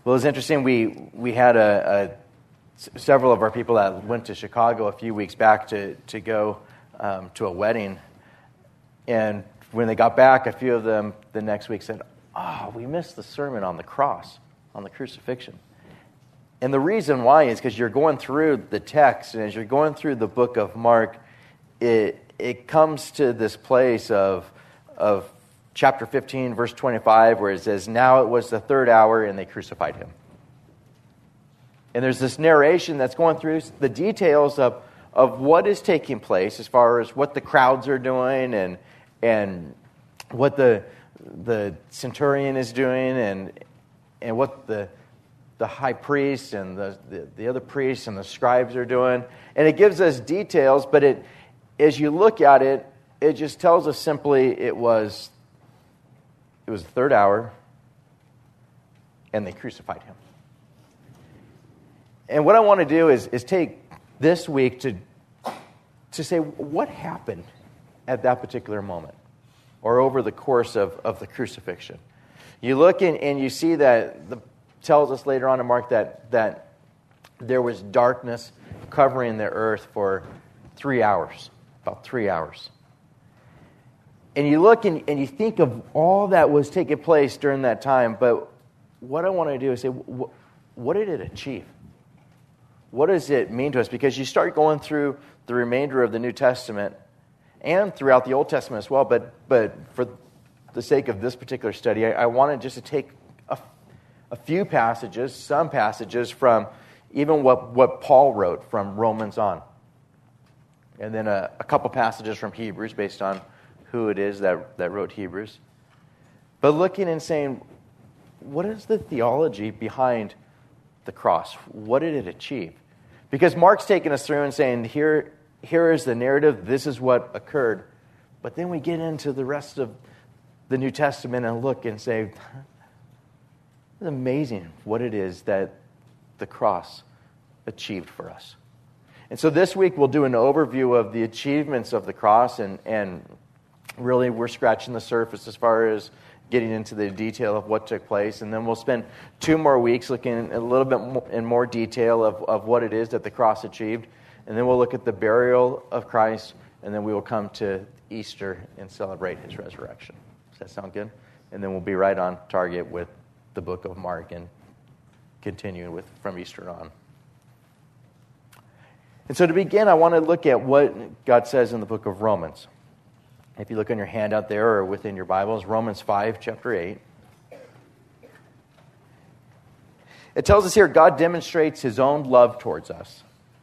Well, it's interesting. We had several of our people that went to Chicago a few weeks back to go to a wedding. And when they got back, a few of them the next week said, we missed the sermon on the cross, on the crucifixion. And the reason why is because you're going through the text, and as you're going through the book of Mark, it comes to this place of chapter 15, verse 25, where it says, now it was the third hour, and they crucified him. And there's this narration that's going through the details of what is taking place as far as what the crowds are doing and what the centurion is doing and what the high priest and the other priests and the scribes are doing. And it gives us details, but as you look at it, it just tells us simply it was the third hour, and they crucified him. And what I want to do is take this week to say what happened at that particular moment or over the course of the crucifixion. You look and you see that tells us later on in Mark that there was darkness covering the earth for 3 hours, about 3 hours. And you look and you think of all that was taking place during that time, but what I want to do is say, what did it achieve? What does it mean to us? Because you start going through the remainder of the New Testament and throughout the Old Testament as well, but for the sake of this particular study, I wanted just to take a few passages, some passages from even what Paul wrote from Romans on. And then a couple passages from Hebrews based on who it is that wrote Hebrews. But looking and saying, what is the theology behind the cross? What did it achieve? Because Mark's taking us through and saying, here is the narrative, this is what occurred. But then we get into the rest of the New Testament and look and say, it's amazing what it is that the cross achieved for us. And so this week we'll do an overview of the achievements of the cross, and really we're scratching the surface as far as getting into the detail of what took place. And then we'll spend 2 more weeks looking a little bit more, in more detail of what it is that the cross achieved. And then we'll look at the burial of Christ, and then we will come to Easter and celebrate his resurrection. Does that sound good? And then we'll be right on target with the book of Mark and continue with from Easter on. And so to begin, I want to look at what God says in the book of Romans. If you look on your handout there or within your Bibles, Romans 5, chapter 8. It tells us here, God demonstrates his own love towards us.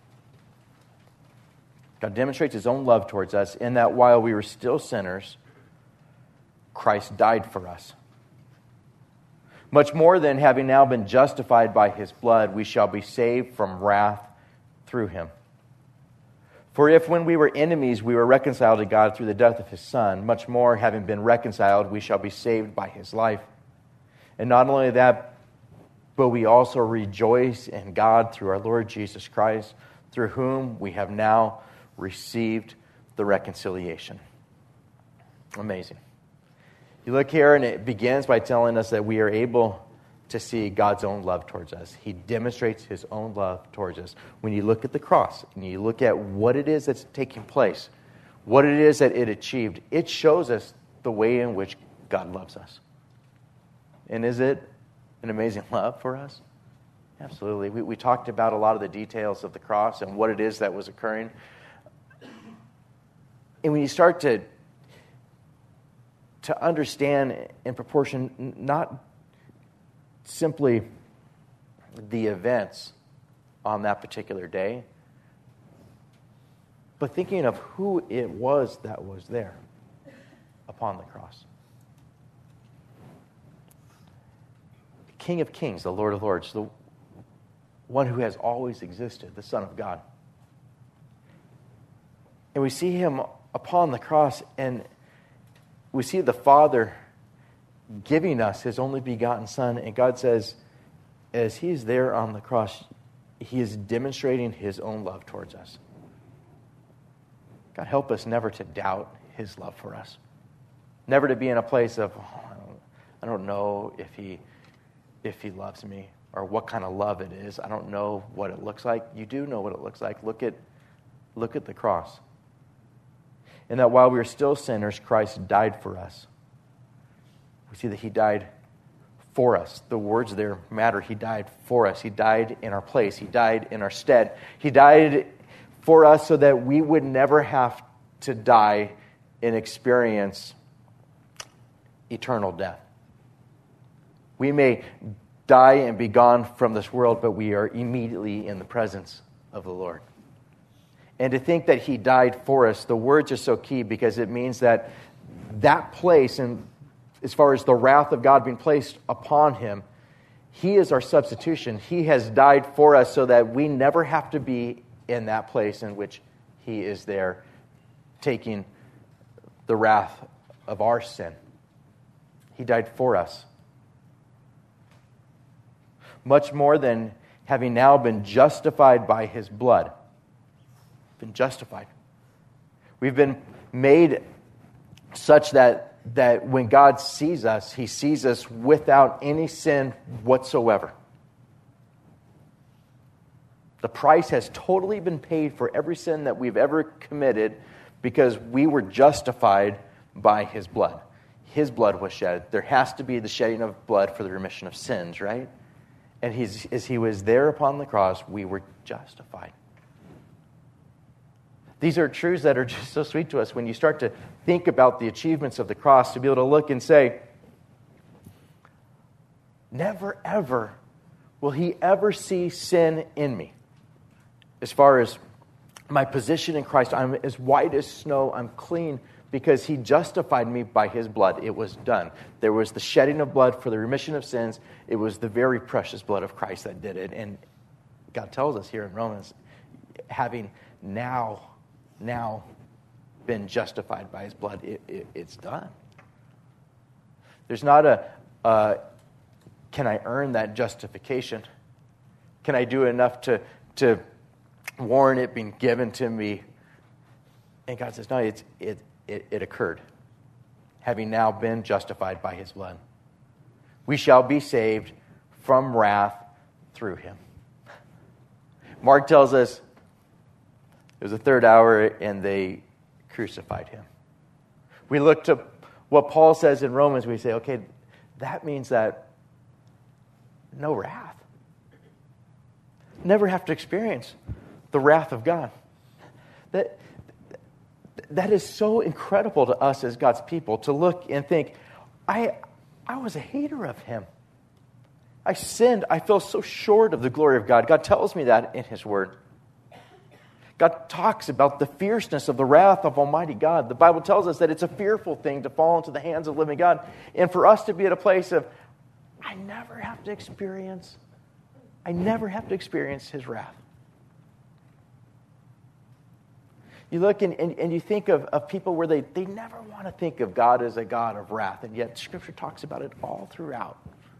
God demonstrates his own love towards us in that while we were still sinners, Christ died for us. Much more than having now been justified by his blood, we shall be saved from wrath through him. For if when we were enemies, we were reconciled to God through the death of his Son, much more, having been reconciled, we shall be saved by his life. And not only that, but we also rejoice in God through our Lord Jesus Christ, through whom we have now received the reconciliation. Amazing. You look here, and it begins by telling us that we are able to see God's own love towards us. He demonstrates his own love towards us. When you look at the cross, and you look at what it is that's taking place, what it is that it achieved, it shows us the way in which God loves us. And is it an amazing love for us? Absolutely. We talked about a lot of the details of the cross and what it is that was occurring. And when you start to understand in proportion, not simply the events on that particular day, but thinking of who it was that was there upon the cross. The King of Kings, the Lord of Lords, the one who has always existed, the Son of God. And we see him upon the cross, and we see the Father giving us his only begotten Son, and God says, as he's there on the cross, he is demonstrating his own love towards us. God, help us never to doubt his love for us. Never to be in a place of, I don't know if he loves me. or what kind of love it is. I don't know what it looks like. You do know what it looks like. Look at the cross. And that while we were still sinners, Christ died for us. We see that he died for us. The words there matter. He died for us. He died in our place. He died in our stead. He died for us so that we would never have to die and experience eternal death. We may die and be gone from this world, but we are immediately in the presence of the Lord. And to think that he died for us, the words are so key because it means that place, and as far as the wrath of God being placed upon him, he is our substitution. He has died for us so that we never have to be in that place in which he is there taking the wrath of our sin. He died for us. Much more than having now been justified by his blood. Been justified. We've been made such that when God sees us, he sees us without any sin whatsoever. The price has totally been paid for every sin that we've ever committed because we were justified by his blood. His blood was shed. There has to be the shedding of blood for the remission of sins, right? And as he was there upon the cross, we were justified. These are truths that are just so sweet to us when you start to think about the achievements of the cross, to be able to look and say, never ever will he ever see sin in me. As far as my position in Christ, I'm as white as snow, I'm clean, because he justified me by his blood. It was done. There was the shedding of blood for the remission of sins. It was the very precious blood of Christ that did it. And God tells us here in Romans, having now been justified by his blood, it's done. There's not a can I earn that justification? Can I do enough to warrant it being given to me? And God says, no, it occurred, having now been justified by his blood. We shall be saved from wrath through him. Mark tells us it was the third hour and they crucified him. We look to what Paul says in Romans. We say, okay, that means that no wrath. Never have to experience the wrath of God. That is so incredible to us as God's people to look and think, I was a hater of him. I sinned. I fell so short of the glory of God. God tells me that in his word. God talks about the fierceness of the wrath of Almighty God. The Bible tells us that it's a fearful thing to fall into the hands of the living God. And for us to be at a place of, I never have to experience his wrath. You look and you think of people where they never want to think of God as a God of wrath, and yet Scripture talks about it all throughout.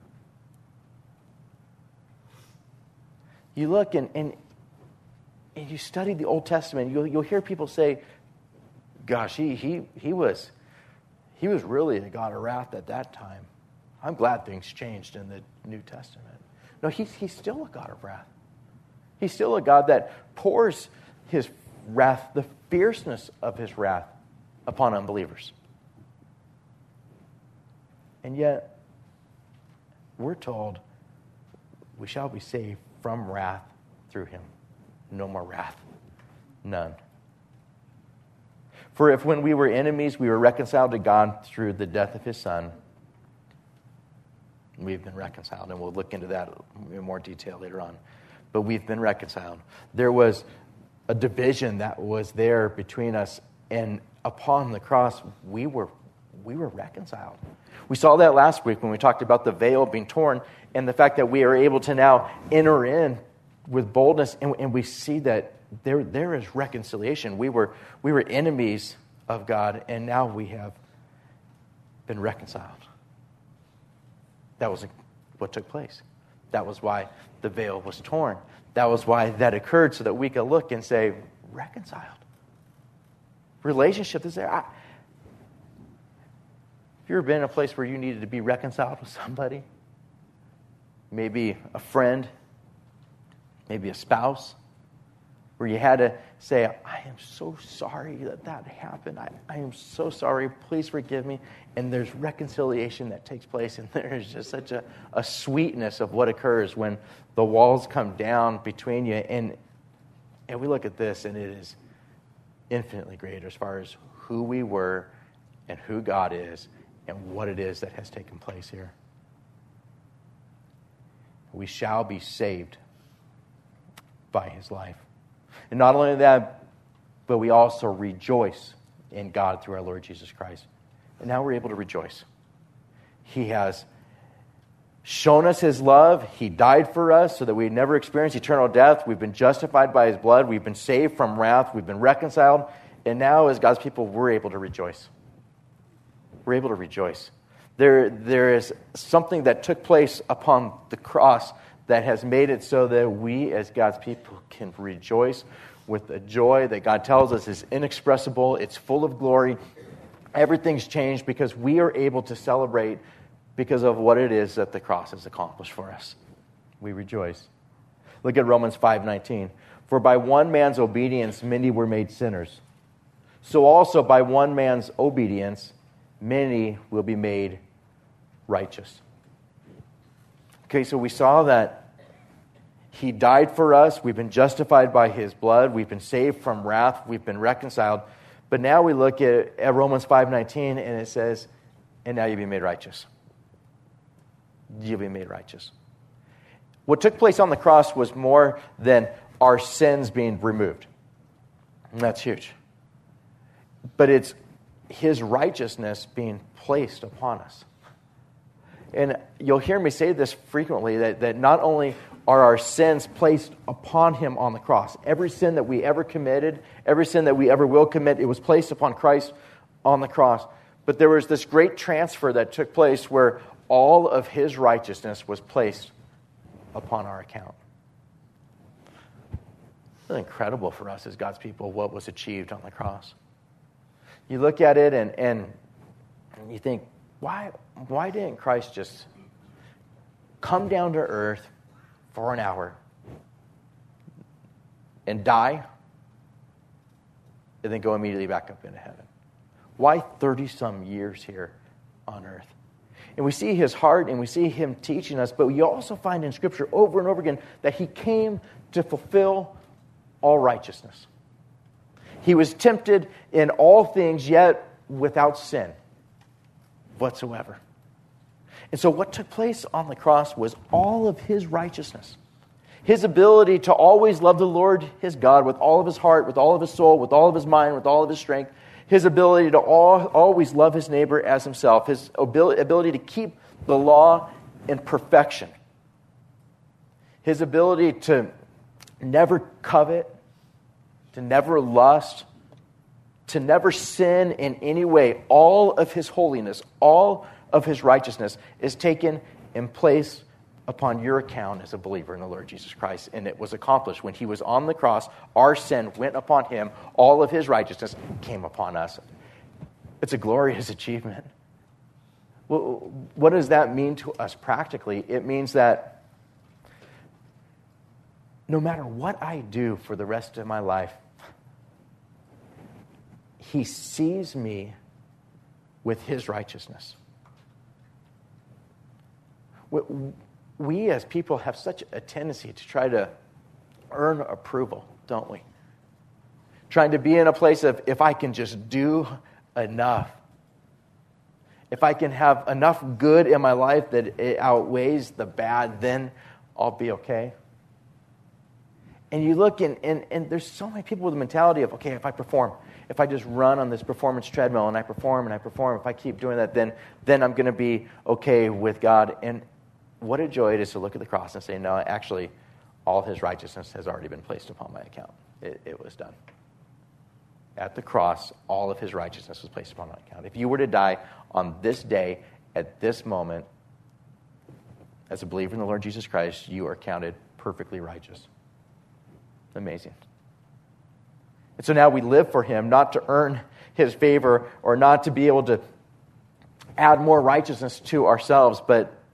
You look and you study the Old Testament, you'll hear people say, gosh, he was really a God of wrath at that time. I'm glad things changed in the New Testament. No, he's still a God of wrath. He's still a God that pours his wrath, the fierceness of his wrath, upon unbelievers. And yet, we're told we shall be saved from wrath through him. No more wrath. None. For if when we were enemies, we were reconciled to God through the death of his Son, we've been reconciled. And we'll look into that in more detail later on. But we've been reconciled. There was a division that was there between us, and upon the cross, we were reconciled. We saw that last week when we talked about the veil being torn and the fact that we are able to now enter in with boldness, and we see that there is reconciliation. We were enemies of God, and now we have been reconciled. That was what took place. That was why the veil was torn. That was why that occurred, so that we could look and say, reconciled. Relationship is there. Have you ever been in a place where you needed to be reconciled with somebody? maybe a friend, maybe a spouse, where you had to say, I am so sorry that happened. I am so sorry. Please forgive me. And there's reconciliation that takes place, and there's just such a sweetness of what occurs when the walls come down between you. And we look at this, and it is infinitely greater as far as who we were and who God is and what it is that has taken place here. We shall be saved by his life. And not only that, but we also rejoice in God through our Lord Jesus Christ. And now we're able to rejoice. He has shown us his love. He died for us so that we never experience eternal death. We've been justified by his blood. We've been saved from wrath. We've been reconciled. And now, as God's people, we're able to rejoice. We're able to rejoice. There is something that took place upon the cross that has made it so that we, as God's people, can rejoice with a joy that God tells us is inexpressible. It's full of glory. Everything's changed because we are able to celebrate because of what it is that the cross has accomplished for us. We rejoice. Look at Romans 5:19. For by one man's obedience many were made sinners. So also by one man's obedience many will be made righteous. Okay, so we saw that he died for us. We've been justified by his blood. We've been saved from wrath. We've been reconciled. But now we look at Romans 5:19, and it says, and now you'll be made righteous. You'll be made righteous. What took place on the cross was more than our sins being removed. And that's huge. But it's his righteousness being placed upon us. And you'll hear me say this frequently, that not only are our sins placed upon him on the cross, every sin that we ever committed, every sin that we ever will commit, it was placed upon Christ on the cross. But there was this great transfer that took place where all of his righteousness was placed upon our account. It's incredible for us as God's people what was achieved on the cross. You look at it and you think, why didn't Christ just come down to earth for an hour and die and then go immediately back up into heaven? Why 30-some years here on earth? And we see his heart and we see him teaching us, but we also find in Scripture over and over again that he came to fulfill all righteousness. He was tempted in all things, yet without sin whatsoever. And so what took place on the cross was all of his righteousness. His ability to always love the Lord, his God, with all of his heart, with all of his soul, with all of his mind, with all of his strength. His ability to always love his neighbor as himself. His ability to keep the law in perfection. His ability to never covet, to never lust, to never sin in any way. All of his holiness, all of his righteousness is taken in place upon your account as a believer in the Lord Jesus Christ. And it was accomplished when he was on the cross. Our sin went upon him. All of his righteousness came upon us. It's a glorious achievement. Well, what does that mean to us practically? It means that no matter what I do for the rest of my life, he sees me with his righteousness. We as people have such a tendency to try to earn approval, don't we? Trying to be in a place of, if I can just do enough, if I can have enough good in my life that it outweighs the bad, then I'll be okay. And you look and there's so many people with the mentality of, okay, if I perform, if I just run on this performance treadmill and I perform, if I keep doing that, then I'm going to be okay with God. And what a joy it is to look at the cross and say, no, actually, all his righteousness has already been placed upon my account. It was done. At the cross, all of his righteousness was placed upon my account. If you were to die on this day, at this moment, as a believer in the Lord Jesus Christ, you are counted perfectly righteous. Amazing. And so now we live for him, not to earn his favor or not to be able to add more righteousness to ourselves, but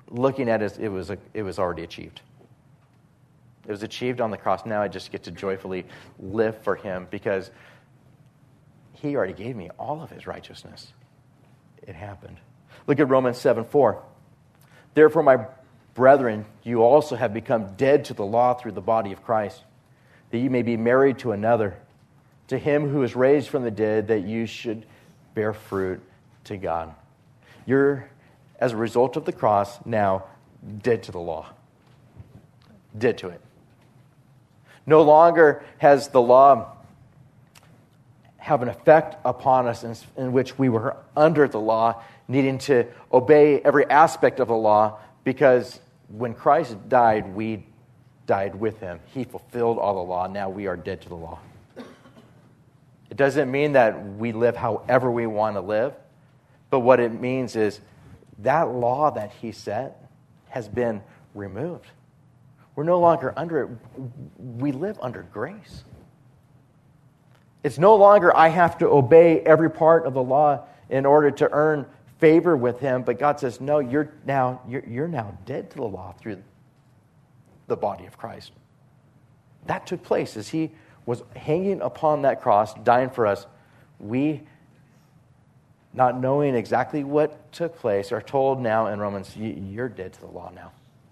looking at it, it was already achieved. It was achieved on the cross. Now I just get to joyfully live for him because he already gave me all of his righteousness. It happened. Look at Romans 7:4. Therefore, my brethren, you also have become dead to the law through the body of Christ, that you may be married to another, to him who is raised from the dead, that you should bear fruit to God. You're, as a result of the cross, now dead to the law. Dead to it. No longer has the law have an effect upon us in which we were under the law, needing to obey every aspect of the law, because when Christ died, we died with him. He fulfilled all the law. Now we are dead to the law. It doesn't mean that we live however we want to live, but what it means is that law that he set has been removed. We're no longer under it. We live under grace. It's no longer I have to obey every part of the law in order to earn favor with him, but God says, no, you're now dead to the law through the body of Christ. That took place as he was hanging upon that cross, dying for us. We, not knowing exactly what took place, are told now in Romans, you're dead to the law now.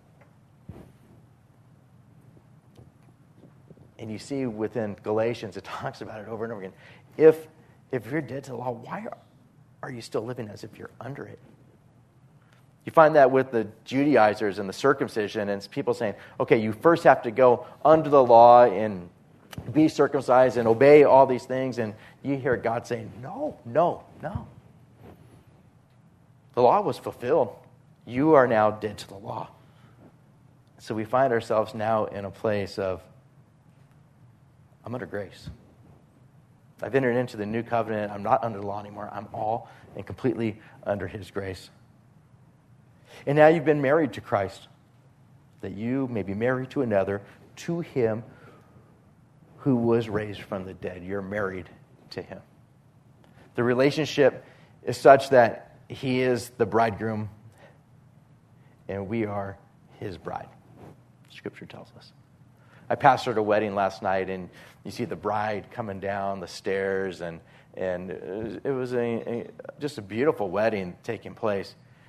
And you see within Galatians, it talks about it over and over again. If you're dead to the law, why are you still living as if you're under it? You find that with the Judaizers and the circumcision, and people saying, okay, you first have to go under the law and be circumcised and obey all these things. And you hear God saying, no. The law was fulfilled. You are now dead to the law. So we find ourselves now in a place of, I'm under grace. I've entered into the new covenant. I'm not under the law anymore. I'm all and completely under his grace. And now you've been married to Christ, that you may be married to another, to him who was raised from the dead. You're married to him. The relationship is such that he is the bridegroom and we are his bride. Scripture tells us. I pastored a wedding last night, and you see the bride coming down the stairs, and it was just a beautiful wedding taking place.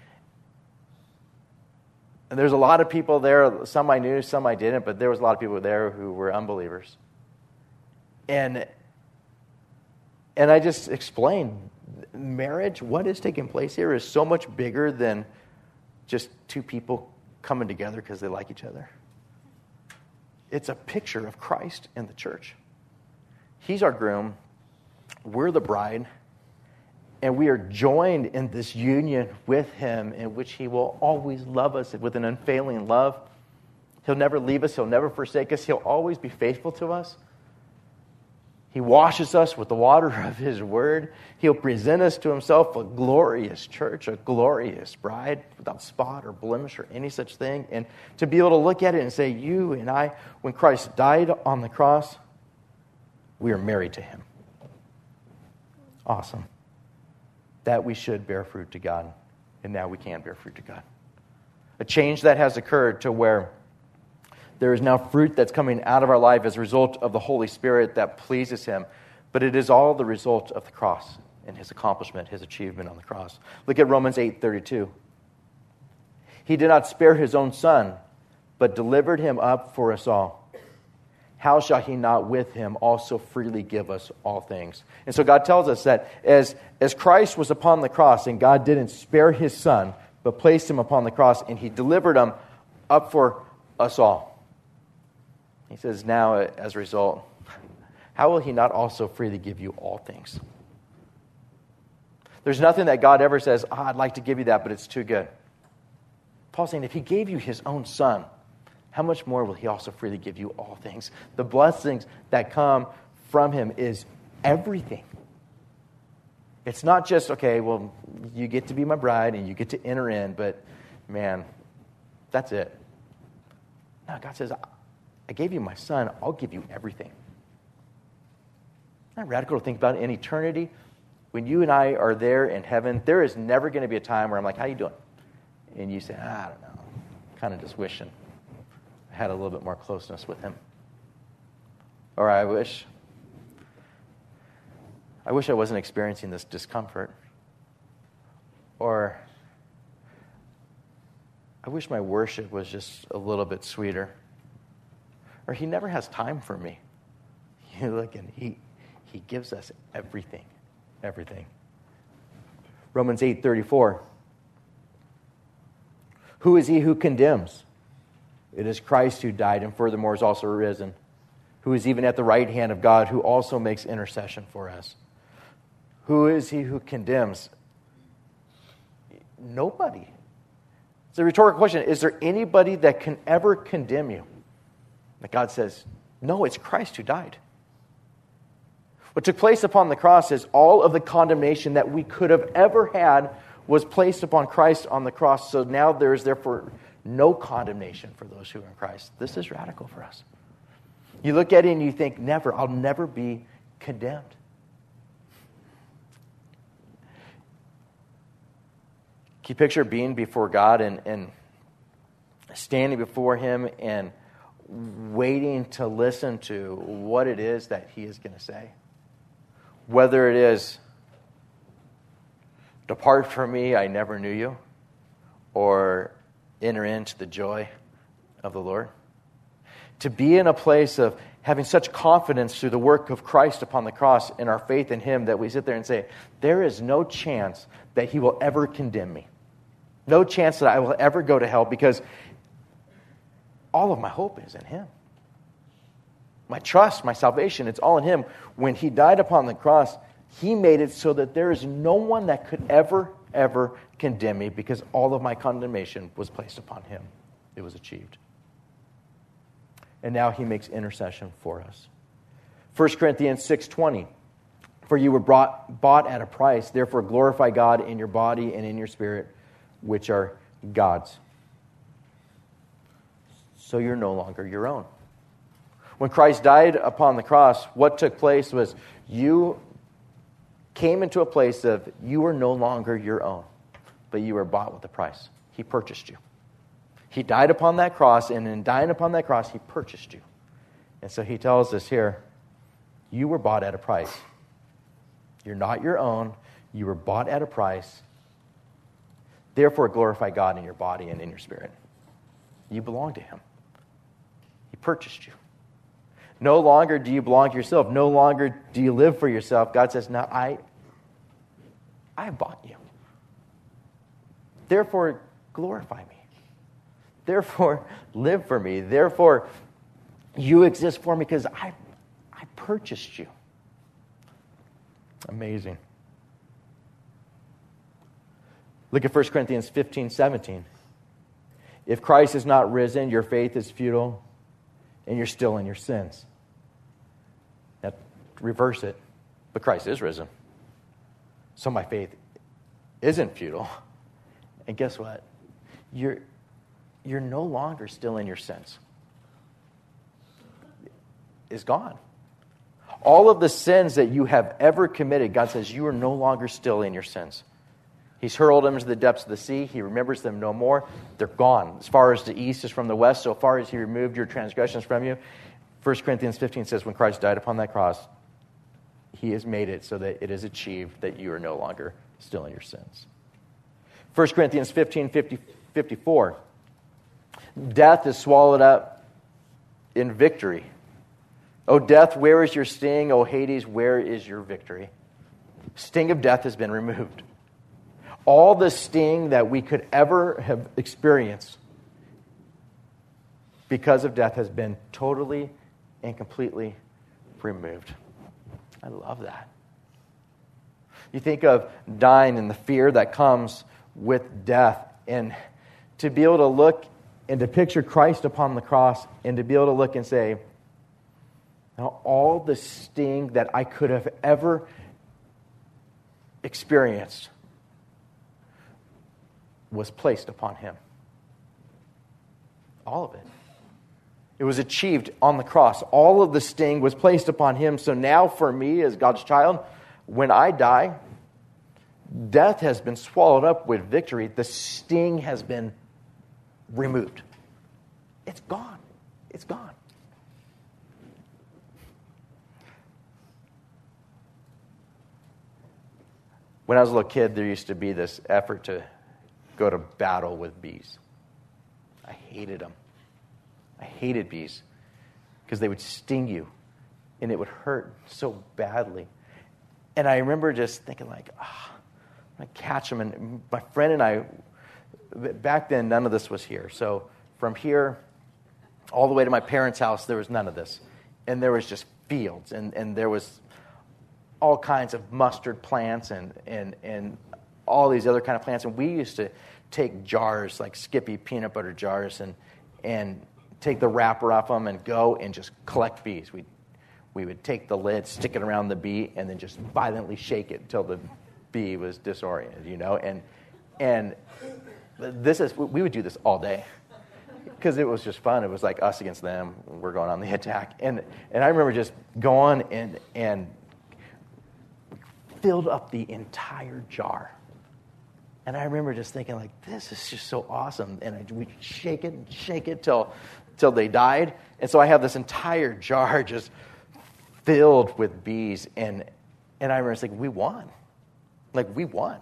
And there's a lot of people there, some I knew, some I didn't, but there was a lot of people there who were unbelievers. And I just explained, marriage, what is taking place here is so much bigger than just two people coming together because they like each other. It's a picture of Christ and the church. He's our groom. We're the bride. And we are joined in this union with him in which he will always love us with an unfailing love. He'll never leave us. He'll never forsake us. He'll always be faithful to us. He washes us with the water of his word. He'll present us to himself a glorious church, a glorious bride without spot or blemish or any such thing. And to be able to look at it and say, you and I, when Christ died on the cross, we are married to him. Awesome. That we should bear fruit to God. And now we can bear fruit to God. A change that has occurred to where there is now fruit that's coming out of our life as a result of the Holy Spirit that pleases him. But it is all the result of the cross and his accomplishment, his achievement on the cross. Look at Romans 8:32. He did not spare his own son, but delivered him up for us all. How shall he not with him also freely give us all things? And so God tells us that as Christ was upon the cross, and God didn't spare his son, but placed him upon the cross, and he delivered him up for us all. He says, now, as a result, how will he not also freely give you all things? There's nothing that God ever says, I'd like to give you that, but it's too good. Paul's saying, if he gave you his own son, how much more will he also freely give you all things? The blessings that come from him is everything. It's not just, okay, well, you get to be my bride and you get to enter in, but man, that's it. No, God says, I gave you my son, I'll give you everything. Isn't that radical to think about in eternity? When you and I are there in heaven, there is never going to be a time where I'm like, how you doing? And you say, I don't know. kind of just wishing I had a little bit more closeness with him. Or I wish I wasn't experiencing this discomfort. Or I wish my worship was just a little bit sweeter. Or he never has time for me. You look, and he gives us everything. Everything. Romans 8:34. Who is he who condemns? It is Christ who died and furthermore is also risen, who is even at the right hand of God, who also makes intercession for us. Who is he who condemns? Nobody. It's a rhetorical question. Is there anybody that can ever condemn you? But God says, no, it's Christ who died. What took place upon the cross is all of the condemnation that we could have ever had was placed upon Christ on the cross. So now there is therefore no condemnation for those who are in Christ. This is radical for us. You look at it and you think, I'll never be condemned. Can you picture being before God and standing before him and waiting to listen to what it is that he is going to say? Whether it is, depart from me, I never knew you, or enter into the joy of the Lord. To be in a place of having such confidence through the work of Christ upon the cross and our faith in him that we sit there and say, there is no chance that he will ever condemn me. No chance that I will ever go to hell, because all of my hope is in him. My trust, my salvation, it's all in him. When he died upon the cross, he made it so that there is no one that could ever condemn me, because all of my condemnation was placed upon him. It was achieved. And now he makes intercession for us. 1 Corinthians 6:20. For you were bought at a price, therefore glorify God in your body and in your spirit, which are God's. So you're no longer your own. When Christ died upon the cross, what took place was you came into a place of you are no longer your own, but you were bought with a price. He purchased you. He died upon that cross, and in dying upon that cross, he purchased you. And so he tells us here, you were bought at a price. You're not your own. You were bought at a price. Therefore, glorify God in your body and in your spirit. You belong to him. He purchased you. No longer do you belong to yourself. No longer do you live for yourself. God says, no, I bought you. Therefore, glorify me. Therefore, live for me. Therefore, you exist for me because I purchased you. Amazing. Look at 1 Corinthians 15:17. If Christ is not risen, your faith is futile, and you're still in your sins. Now, reverse it. But Christ is risen. So my faith isn't futile. And guess what? You're no longer still in your sins. It's gone. All of the sins that you have ever committed, God says you are no longer still in your sins. He's hurled them into the depths of the sea. He remembers them no more. They're gone. As far as the east is from the west, so far as he removed your transgressions from you. 1 Corinthians 15 says when Christ died upon that cross, he has made it so that it is achieved that you are no longer still in your sins. 1 Corinthians 15:54. Death is swallowed up in victory. O death, where is your sting? O Hades, where is your victory? Sting of death has been removed. All the sting that we could ever have experienced because of death has been totally and completely removed. I love that. You think of dying and the fear that comes with death, and to be able to look and to picture Christ upon the cross and to be able to look and say, now all the sting that I could have ever experienced was placed upon him. All of it. It was achieved on the cross. All of the sting was placed upon him. So now for me as God's child, when I die, death has been swallowed up with victory. The sting has been removed. It's gone. It's gone. When I was a little kid, there used to be this effort to go to battle with bees. I hated them. I hated bees because they would sting you and it would hurt so badly. And I remember just thinking like, I'm going to catch them. And my friend and I, back then, none of this was here. So from here all the way to my parents' house, there was none of this. And there was just fields. And there was all kinds of mustard plants and all these other kind of plants. And we used to take jars, like Skippy peanut butter jars, and take the wrapper off them and go and just collect bees. We would take the lid, stick it around the bee, and then just violently shake it until the bee was disoriented, And we would do this all day because it was just fun. It was like us against them. We're going on the attack. And I remember just going and filled up the entire jar. And I remember just thinking, like, this is just so awesome. And we'd shake it till they died. And so I have this entire jar just filled with bees. And I remember thinking, we won. Like, we won.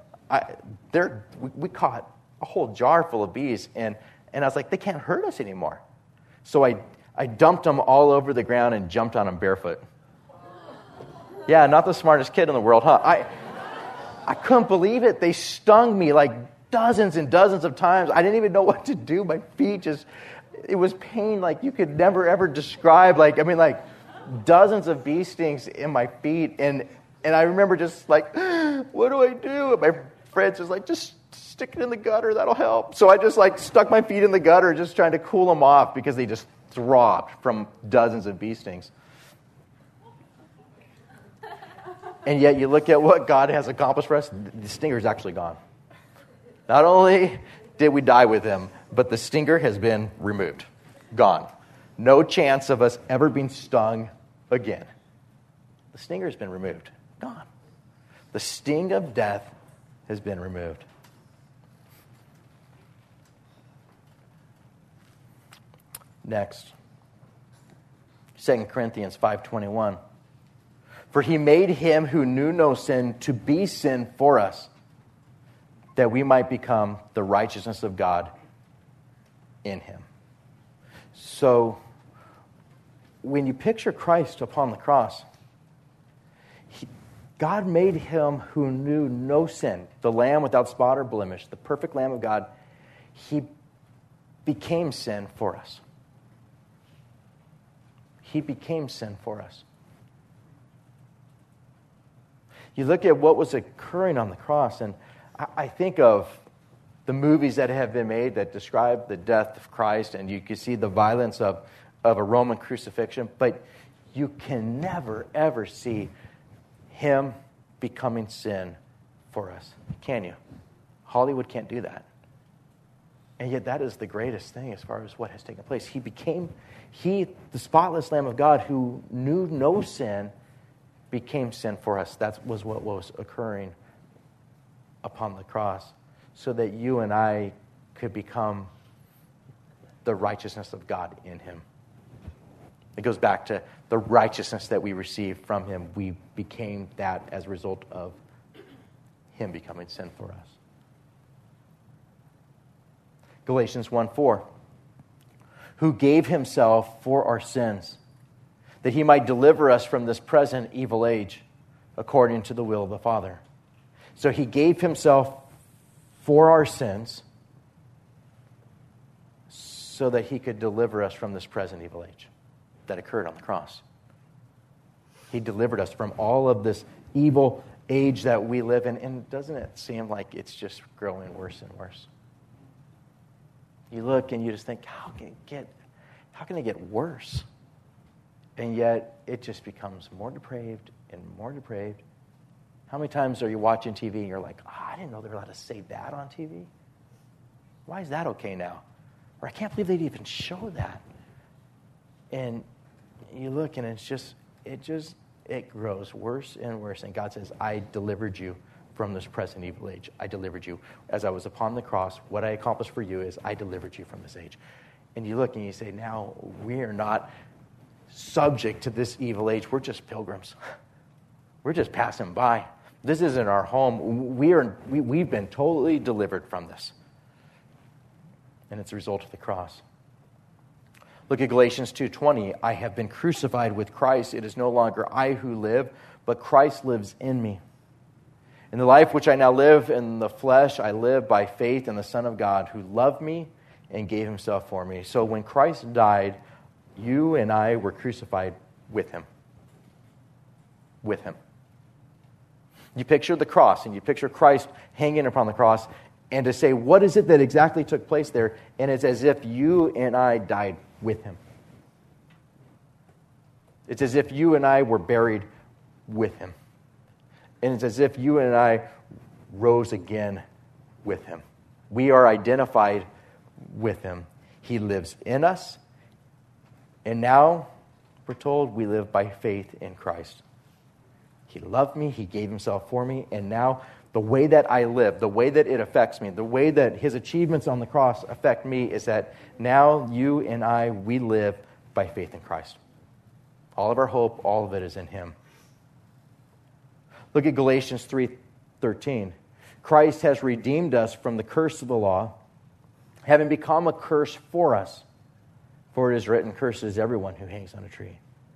We caught a whole jar full of bees. And I was like, they can't hurt us anymore. So I dumped them all over the ground and jumped on them barefoot. Yeah, not the smartest kid in the world, huh? I couldn't believe it. They stung me like dozens and dozens of times. I didn't even know what to do. My feet it was pain like you could never, ever describe. Like dozens of bee stings in my feet. And I remember just like, what do I do? And my friends was like, just stick it in the gutter. That'll help. So I just like stuck my feet in the gutter just trying to cool them off because they just throbbed from dozens of bee stings. And yet you look at what God has accomplished for us, the stinger is actually gone. Not only did we die with him, but the stinger has been removed. Gone. No chance of us ever being stung again. The stinger has been removed. Gone. The sting of death has been removed. Next, 2 Corinthians 5:21. For he made him who knew no sin to be sin for us, that we might become the righteousness of God in him. So, when you picture Christ upon the cross, God made him who knew no sin, the Lamb without spot or blemish, the perfect Lamb of God. He became sin for us. He became sin for us. You look at what was occurring on the cross, and I think of the movies that have been made that describe the death of Christ, and you can see the violence of a Roman crucifixion, but you can never, ever see him becoming sin for us, can you? Hollywood can't do that. And yet that is the greatest thing as far as what has taken place. He, the spotless Lamb of God who knew no sin, became sin for us. That was what was occurring upon the cross, so that you and I could become the righteousness of God in him. It goes back to the righteousness that we received from him. We became that as a result of him becoming sin for us. Galatians 1:4, who gave himself for our sins, that he might deliver us from this present evil age, according to the will of the Father. So he gave himself for our sins so that he could deliver us from this present evil age that occurred on the cross. He delivered us from all of this evil age that we live in. And doesn't it seem like it's just growing worse and worse? You look and you just think, how can it get worse? And yet, it just becomes more depraved and more depraved. How many times are you watching TV and you're like, I didn't know they were allowed to say that on TV? Why is that okay now? Or I can't believe they'd even show that. And you look and it grows worse and worse. And God says, I delivered you from this present evil age. I delivered you. As I was upon the cross, what I accomplished for you is I delivered you from this age. And you look and you say, now we are not subject to this evil age. We're just pilgrims. We're just passing by. This isn't our home. We've been totally delivered from this. And it's a result of the cross. Look at Galatians 2:20. I have been crucified with Christ. It is no longer I who live, but Christ lives in me. In the life which I now live in the flesh, I live by faith in the Son of God who loved me and gave himself for me. So when Christ died, you and I were crucified with him. With him. You picture the cross and you picture Christ hanging upon the cross, and to say, what is it that exactly took place there? And it's as if you and I died with him. It's as if you and I were buried with him. And it's as if you and I rose again with him. We are identified with him. He lives in us. And now, we're told, we live by faith in Christ. He loved me. He gave himself for me. And now, the way that I live, the way that it affects me, the way that his achievements on the cross affect me is that now you and I, we live by faith in Christ. All of our hope, all of it is in him. Look at Galatians 3:13. Christ has redeemed us from the curse of the law, having become a curse for us. For it is written, cursed is everyone who hangs on a tree.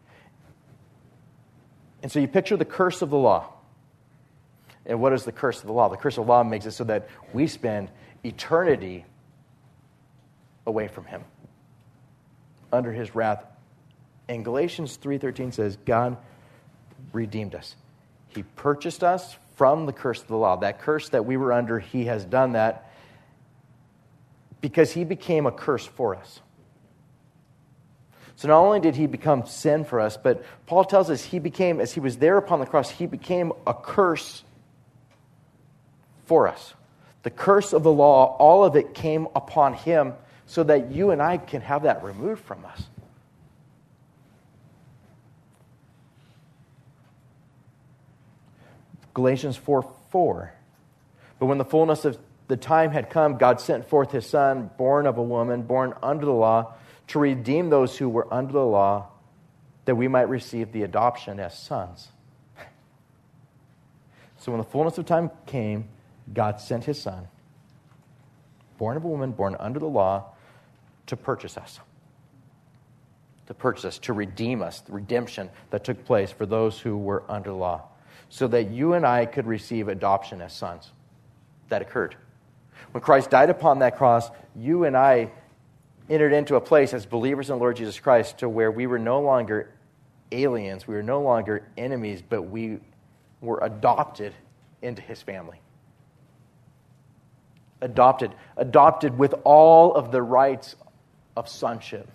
And so you picture the curse of the law. And what is the curse of the law? The curse of the law makes it so that we spend eternity away from him, under his wrath. And Galatians 3:13 says, God redeemed us. He purchased us from the curse of the law. That curse that we were under, he has done that because he became a curse for us. So not only did he become sin for us, but Paul tells us he became, as he was there upon the cross, he became a curse for us. The curse of the law, all of it came upon him so that you and I can have that removed from us. Galatians 4:4. But when the fullness of the time had come, God sent forth his Son, born of a woman, born under the law, to redeem those who were under the law, that we might receive the adoption as sons. So when the fullness of time came, God sent his Son, born of a woman, born under the law, to purchase us. To purchase us, to redeem us, the redemption that took place for those who were under the law, so that you and I could receive adoption as sons. That occurred. When Christ died upon that cross, you and I entered into a place as believers in the Lord Jesus Christ to where we were no longer aliens, we were no longer enemies, but we were adopted into his family. Adopted with all of the rights of sonship.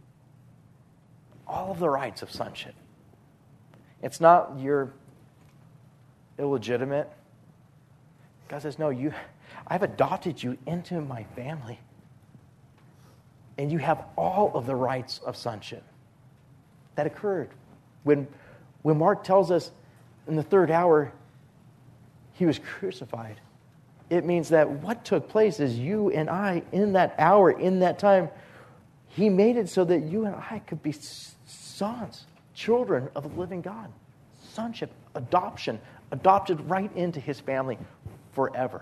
All of the rights of sonship. It's not you're illegitimate. God says, no, I've adopted you into my family. And you have all of the rights of sonship. That occurred. When Mark tells us in the third hour he was crucified, it means that what took place is you and I, in that hour, in that time, he made it so that you and I could be sons, children of the living God. Sonship, adoption, adopted right into his family forever.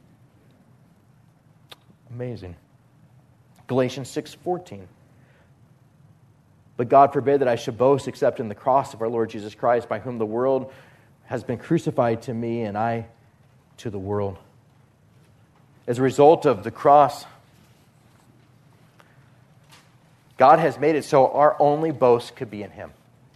Amazing. Galatians 6:14. But God forbid that I should boast except in the cross of our Lord Jesus Christ, by whom the world has been crucified to me and I to the world. As a result of the cross, God has made it so our only boast could be in him.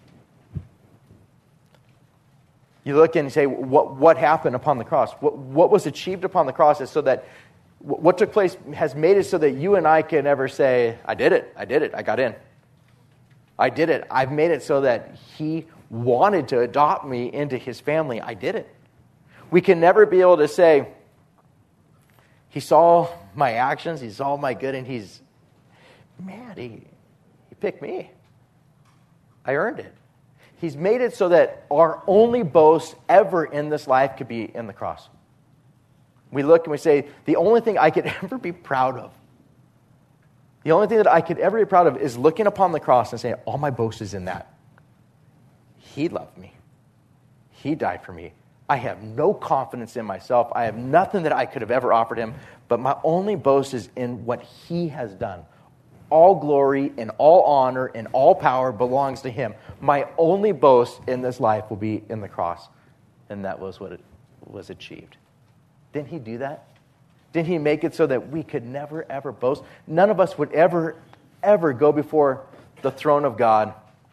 You look and say, what happened upon the cross? What was achieved upon the cross is so that what took place has made it so that you and I can never say, I did it, I got in. I did it. I've made it so that he wanted to adopt me into his family. I did it. We can never be able to say, he saw my actions, he saw my good, and he's mad. He picked me. I earned it. He's made it so that our only boast ever in this life could be in the cross. We look and we say, the only thing I could ever be proud of The only thing that I could ever be proud of is looking upon the cross and saying, all my boast is in that. He loved me. He died for me. I have no confidence in myself. I have nothing that I could have ever offered him, but my only boast is in what he has done. All glory and all honor and all power belongs to him. My only boast in this life will be in the cross. And that was what it was achieved. Didn't he do that? Didn't he make it so that we could never, ever boast? None of us would ever, ever go before the throne of God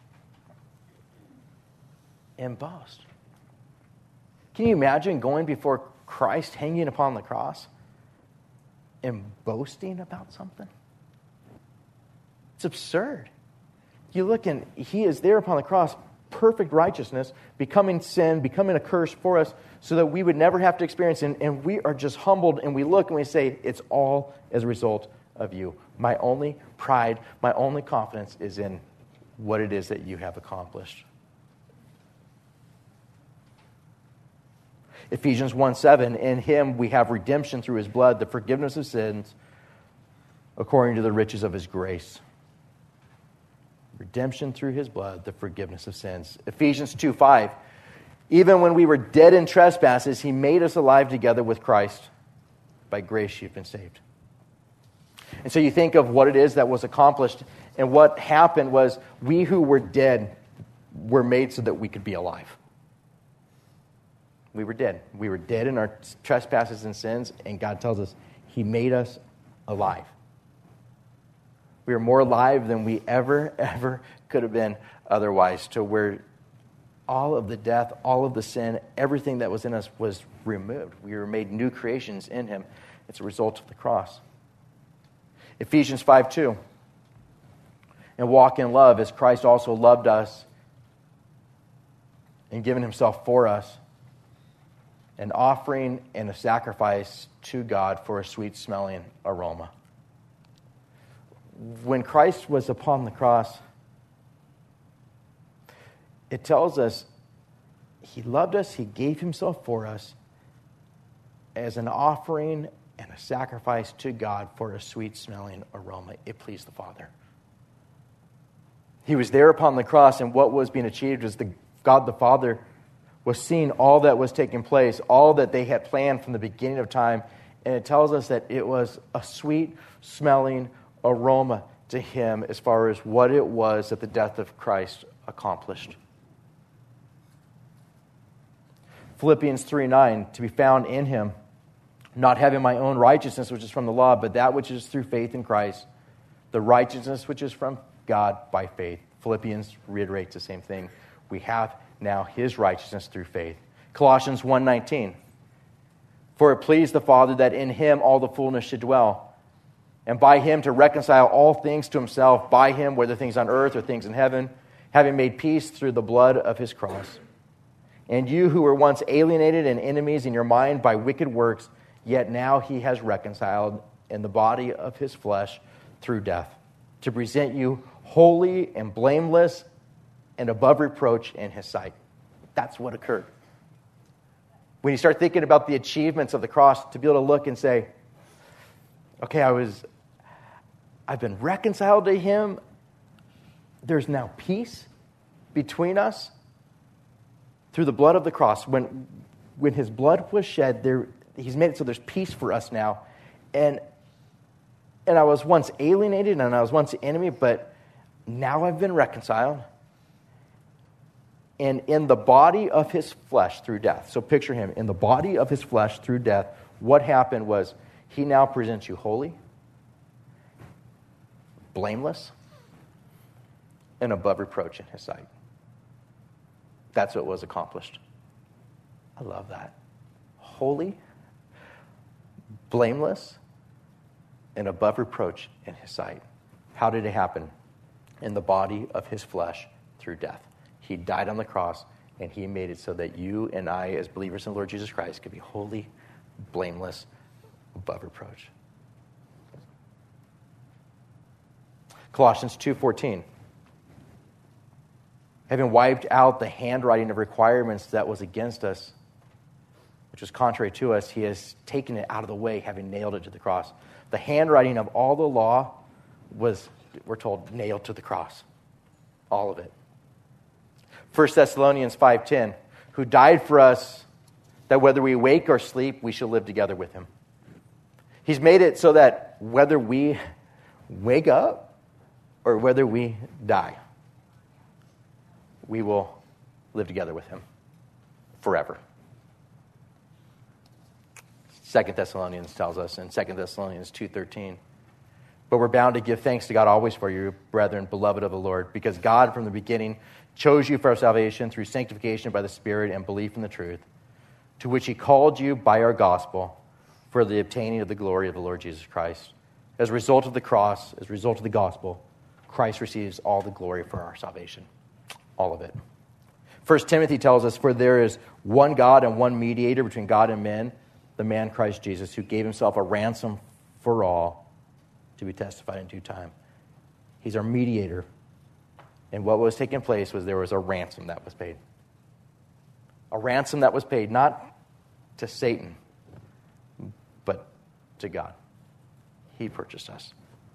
and boast. Can you imagine going before Christ hanging upon the cross and boasting about something? It's absurd. You look and he is there upon the cross, perfect righteousness, becoming sin, becoming a curse for us so that we would never have to experience it. And we are just humbled and we look and we say, it's all as a result of you. My only pride, my only confidence is in what it is that you have accomplished. Ephesians 1:7, in him we have redemption through his blood, the forgiveness of sins, according to the riches of his grace. Redemption through his blood, the forgiveness of sins. Ephesians 2:5, even when we were dead in trespasses, he made us alive together with Christ. By grace you've been saved. And so you think of what it is that was accomplished, and what happened was we who were dead were made so that we could be alive. We were dead. We were dead in our trespasses and sins, and God tells us he made us alive. We are more alive than we ever could have been otherwise, to where all of the death, all of the sin, everything that was in us was removed. We were made new creations in him. It's a result of the cross. Ephesians 5:2, and walk in love as Christ also loved us and given himself for us, an offering and a sacrifice to God for a sweet-smelling aroma. When Christ was upon the cross, it tells us he loved us, he gave himself for us as an offering and a sacrifice to God for a sweet-smelling aroma. It pleased the Father. He was there upon the cross, and what was being achieved was God the Father was seeing all that was taking place, all that they had planned from the beginning of time, and it tells us that it was a sweet-smelling aroma to him as far as what it was that the death of Christ accomplished. Philippians 3:9, to be found in him, not having my own righteousness which is from the law, but that which is through faith in Christ, the righteousness which is from God by faith. Philippians reiterates the same thing. We have now his righteousness through faith. Colossians 1:19, for it pleased the Father that in him all the fullness should dwell, and by him to reconcile all things to himself, by him, whether things on earth or things in heaven, having made peace through the blood of his cross. And you who were once alienated and enemies in your mind by wicked works, yet now he has reconciled in the body of his flesh through death, to present you holy and blameless and above reproach in his sight. That's what occurred. When you start thinking about the achievements of the cross, to be able to look and say, okay, I've been reconciled to him. There's now peace between us through the blood of the cross. When his blood was shed, he's made it so there's peace for us now. And I was once alienated and I was once an enemy, but now I've been reconciled. And in the body of his flesh through death. So picture him in the body of his flesh through death. What happened was he now presents you holy, blameless, and above reproach in his sight. That's what was accomplished. I love that. Holy, blameless, and above reproach in his sight. How did it happen? In the body of his flesh through death. He died on the cross, and he made it so that you and I, as believers in the Lord Jesus Christ, could be holy, blameless, above reproach. Colossians 2:14. Having wiped out the handwriting of requirements that was against us, which was contrary to us, he has taken it out of the way, having nailed it to the cross. The handwriting of all the law was, we're told, nailed to the cross. All of it. 1 Thessalonians 5:10, who died for us, that whether we wake or sleep, we shall live together with him. He's made it so that whether we wake up or whether we die, we will live together with him forever. 2 Thessalonians tells us in 2 Thessalonians 2:13, but we're bound to give thanks to God always for you, brethren, beloved of the Lord, because God from the beginning chose you for salvation through sanctification by the Spirit and belief in the truth, to which he called you by our gospel for the obtaining of the glory of the Lord Jesus Christ. As a result of the cross, as a result of the gospel, Christ receives all the glory for our salvation. All of it. 1 Timothy tells us, for there is one God and one mediator between God and men, the man Christ Jesus, who gave himself a ransom for all to be testified in due time. He's our mediator. And what was taking place was there was a ransom that was paid. A ransom that was paid not to Satan, but to God. He purchased us.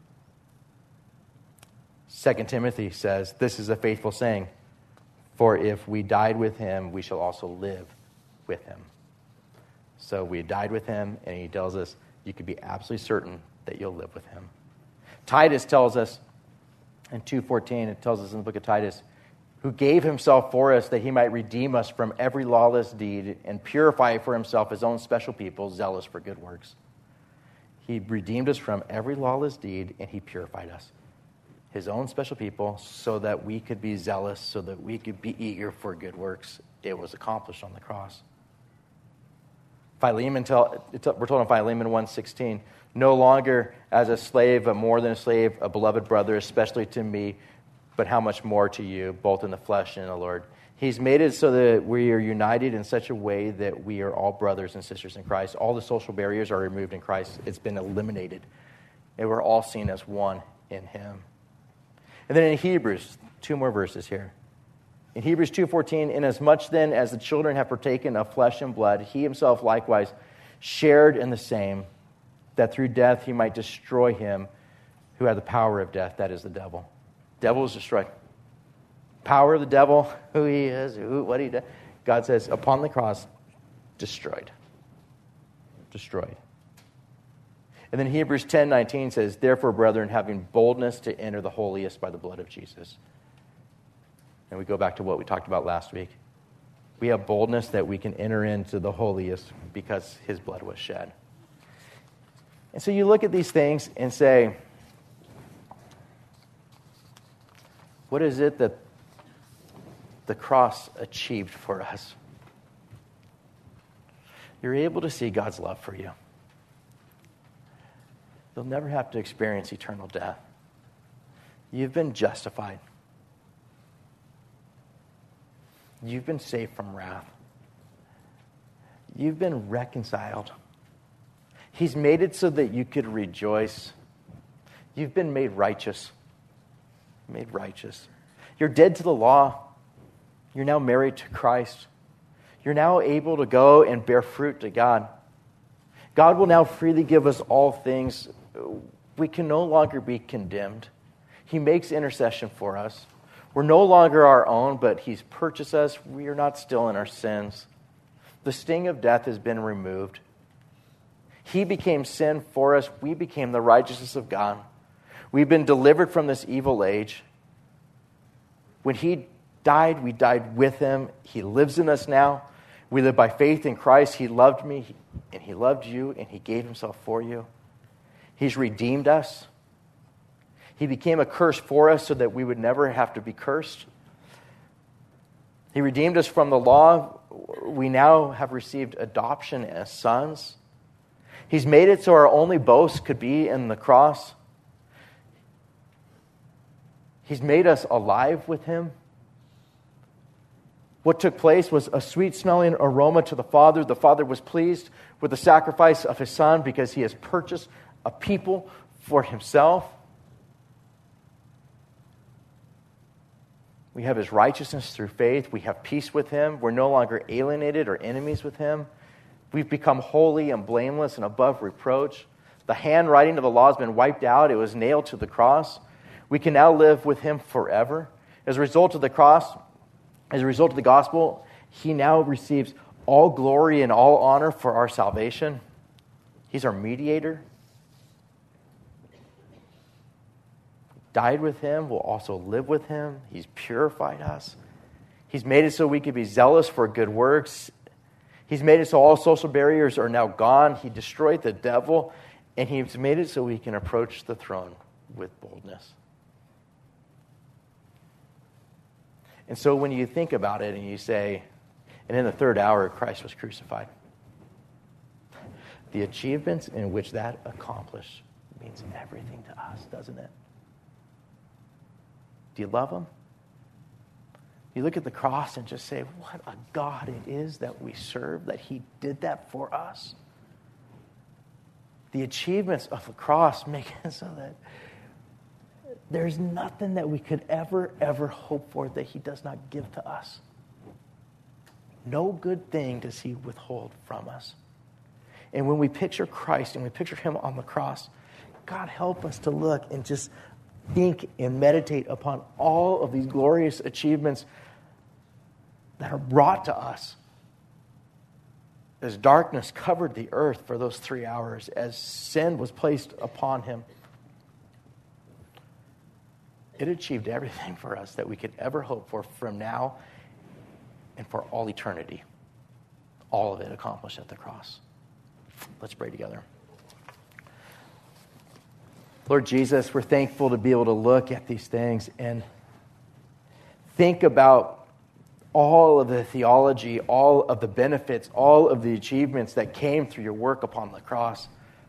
2 Timothy says, this is a faithful saying, for if we died with him, we shall also live with him. So we died with him, and he tells us you can be absolutely certain that you'll live with him. Titus tells us in 2:14, it tells us in the book of Titus, who gave himself for us that he might redeem us from every lawless deed and purify for himself his own special people, zealous for good works. He redeemed us from every lawless deed, and he purified us, his own special people, so that we could be zealous, so that we could be eager for good works. It was accomplished on the cross. Philemon, we're told in Philemon 1:16, no longer as a slave, but more than a slave, a beloved brother, especially to me, but how much more to you, both in the flesh and in the Lord. He's made it so that we are united in such a way that we are all brothers and sisters in Christ. All the social barriers are removed in Christ. It's been eliminated. And we're all seen as one in him. And then in Hebrews, 2 more verses here. In Hebrews 2:14, inasmuch then as the children have partaken of flesh and blood, he himself likewise shared in the same, that through death he might destroy him who had the power of death, that is the devil. Devil is destroyed. Power of the devil, who he is, what he did. God says, upon the cross, destroyed. Destroyed. And then Hebrews 10:19 says, therefore, brethren, having boldness to enter the holiest by the blood of Jesus. And we go back to what we talked about last week. We have boldness that we can enter into the holiest because his blood was shed. And so you look at these things and say, what is it that the cross achieved for us? You're able to see God's love for you. You'll never have to experience eternal death. You've been justified. You've been saved from wrath. You've been reconciled. He's made it so that you could rejoice. You've been made righteous. Made righteous. You're dead to the law. You're now married to Christ. You're now able to go and bear fruit to God. God will now freely give us all things. We can no longer be condemned. He makes intercession for us. We're no longer our own, but he's purchased us. We are not still in our sins. The sting of death has been removed. He became sin for us. We became the righteousness of God. We've been delivered from this evil age. When he died, we died with him. He lives in us now. We live by faith in Christ. He loved me, and he loved you, and he gave himself for you. He's redeemed us. He became a curse for us so that we would never have to be cursed. He redeemed us from the law. We now have received adoption as sons. He's made it so our only boast could be in the cross. He's made us alive with him. What took place was a sweet-smelling aroma to the Father. The Father was pleased with the sacrifice of his Son because he has purchased a people for himself. We have his righteousness through faith. We have peace with him. We're no longer alienated or enemies with him. We've become holy and blameless and above reproach. The handwriting of the law has been wiped out. It was nailed to the cross. We can now live with him forever. As a result of the cross, as a result of the gospel, he now receives all glory and all honor for our salvation. He's our mediator. Died with him, we'll also live with him. He's purified us. He's made it so we can be zealous for good works. He's made it so all social barriers are now gone. He destroyed the devil, and he's made it so we can approach the throne with boldness. And so when you think about it and you say, and in the third hour Christ was crucified, the achievements in which that accomplished means everything to us, doesn't it? Do you love him? You look at the cross and just say, what a God it is that we serve, that he did that for us. The achievements of the cross make it so that there's nothing that we could ever hope for that he does not give to us. No good thing does he withhold from us. And when we picture Christ and we picture him on the cross, God help us to look and just think and meditate upon all of these glorious achievements that are brought to us. As darkness covered the earth for those 3 hours, as sin was placed upon him, it achieved everything for us that we could ever hope for from now and for all eternity. All of it accomplished at the cross. Let's pray together. Lord Jesus, we're thankful to be able to look at these things and think about all of the theology, all of the benefits, all of the achievements that came through your work upon the cross.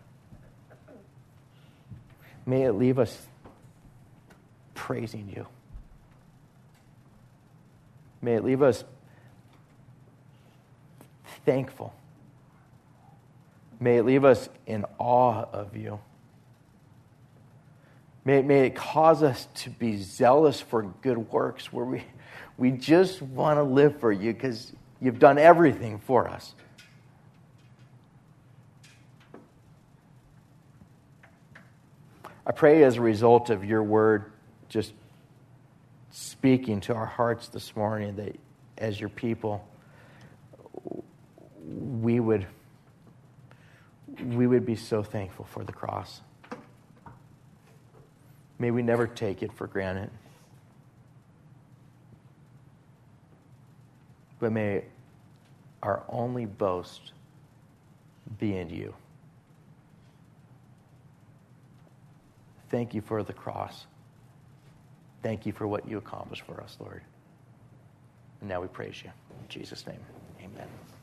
May it leave us praising you. May it leave us thankful. May it leave us in awe of you. May it cause us to be zealous for good works where we just want to live for you because you've done everything for us. I pray as a result of your word just speaking to our hearts this morning that as your people, we would be so thankful for the cross. May we never take it for granted. But may our only boast be in you. Thank you for the cross. Thank you for what you accomplished for us, Lord. And now we praise you. In Jesus' name, amen.